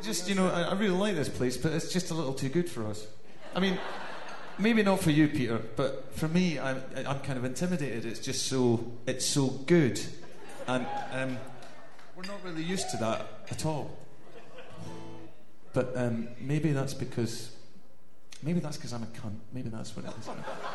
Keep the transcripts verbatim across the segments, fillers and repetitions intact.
just, you know, I, I really like this place, but it's just a little too good for us. I mean, maybe not for you, Peter, but for me, I'm, I'm kind of intimidated. It's just so, it's so good. And um, we're not really used to that at all. But um, maybe that's because, maybe that's because I'm a cunt. Maybe that's what it is.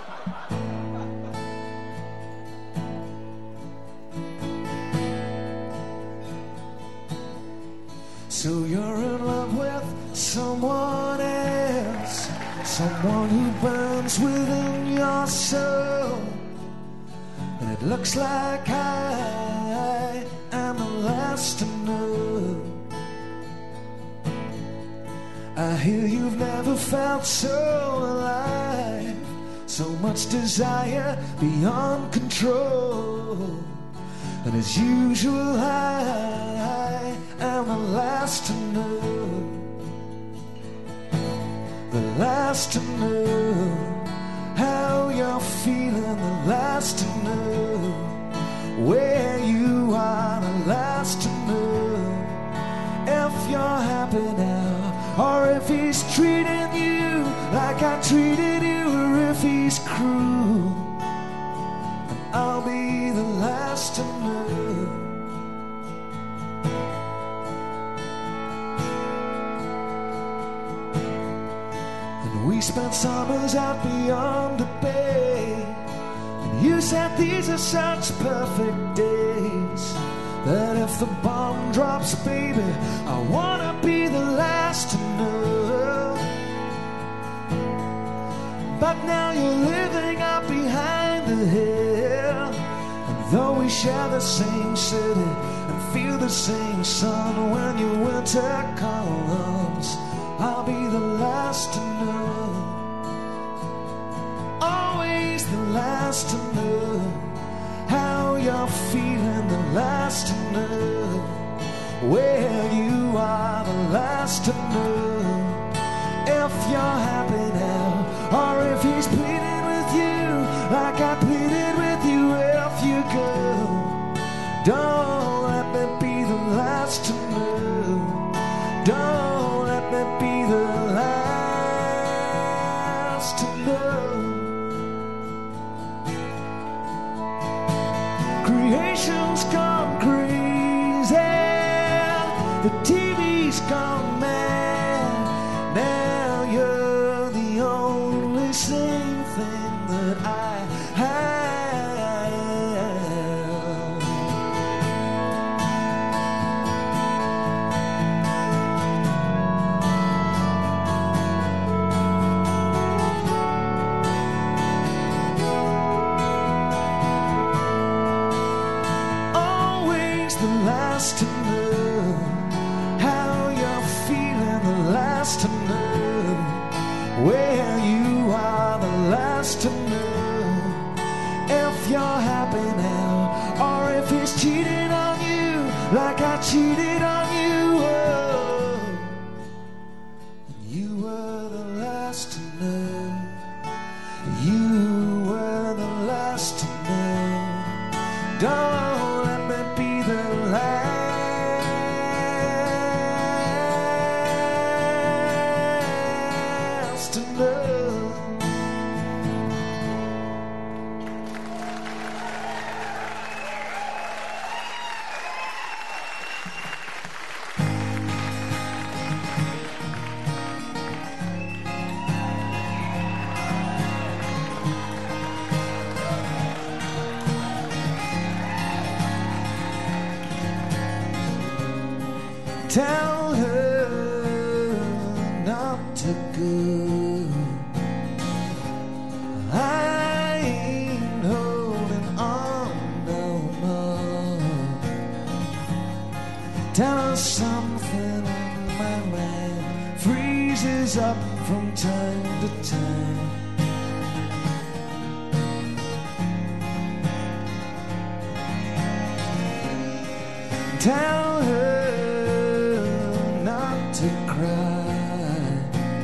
So you're in love with someone else, someone who burns within your soul, and it looks like I am the last to know. I hear you've never felt so alive, so much desire beyond control, and as usual I am the last to know, the last to know how you're feeling, the last to know where you are, the last to know if you're happy now, or if he's treating you like I treated you, or if he's cruel. And I'll be the last to know. And we spent summers out beyond the bay, and you said these are such perfect days, that if the bomb drops, baby, I wanna be the last to know. But now you're living up behind the hill, and though we share the same city and feel the same sun, when your winter comes, I'll be the last to know. Always the last to know how you're feeling, the last to know where you are, the last to know if you're happy now, or if he's pleading with you like I pleaded with you. If you go, don't let me be the last to know, don't let me be the last to know. Creation's gone crazy, the T V's gone mad, now you're the only sane thing that I have. The last to know how you're feeling, the last to know where you are, the last to know if you're happy now, or if he's cheating on you like I cheated on you. Oh, you were the last to know, you were the last to know. Don't tell her not to go. I ain't holding on no more. Tell her something my mind freezes up from time to time. Tell her to cry.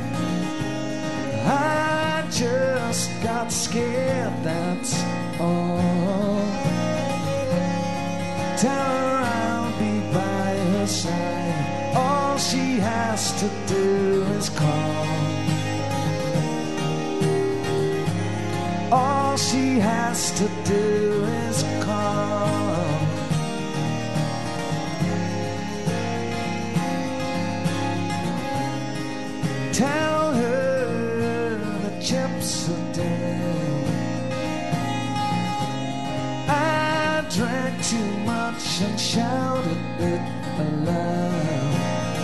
I just got scared, that's all. Tell her I'll be by her side. All she has all she has to do is call. Tell her the chips are down. I drank too much and shouted it aloud.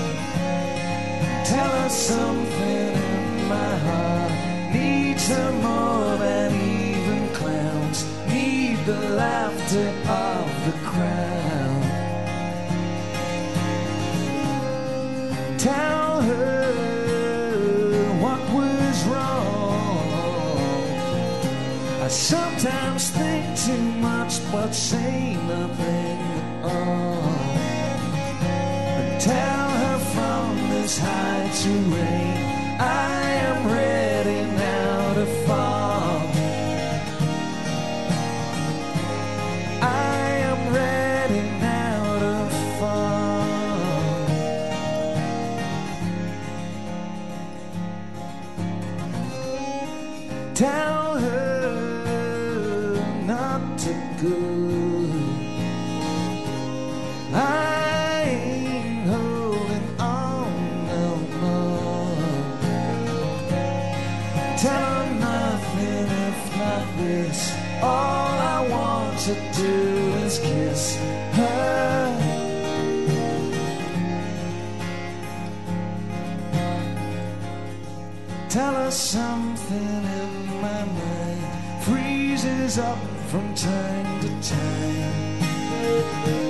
Tell her something in my heart needs her more than even clowns need the laughter of the crowd. Tell her what was wrong. I sometimes think too much but say nothing at all. And tell her from this high terrain I am ready now to fall. I am ready now to fall. Tell her not to go. I ain't holding on no more. Tell her nothing if not this. All I want to do is kiss her. Tell her something in my mind freezes up from time to time.